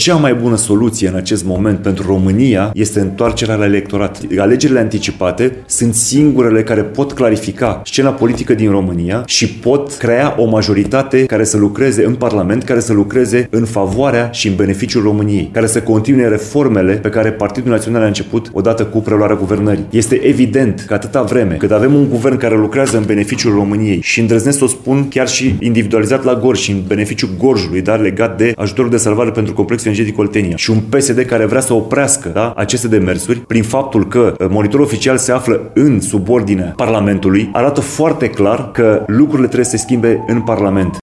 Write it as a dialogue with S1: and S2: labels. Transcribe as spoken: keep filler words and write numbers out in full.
S1: cea mai bună soluție în acest moment pentru România este întoarcerea la electorat. Alegerile anticipate sunt singurele care pot clarifica scena politică din România și pot crea o majoritate care să lucreze în Parlament, care să lucreze în favoarea și în beneficiul României, care să continue reformele pe care Partidul Național a început odată cu preluarea guvernării. Este evident că atâta vreme cât avem un guvern care lucrează în beneficiul României și îndrăznesc să o spun chiar și individualizat la Gorj și în beneficiul Gorjului, dar legat de ajutorul de salvare pentru complexul energetic Oltenia, și un P S D care vrea să oprească, da, aceste demersuri prin faptul că monitorul oficial se află în subordinea Parlamentului, arată foarte clar că lucrurile trebuie să se schimbe în Parlament.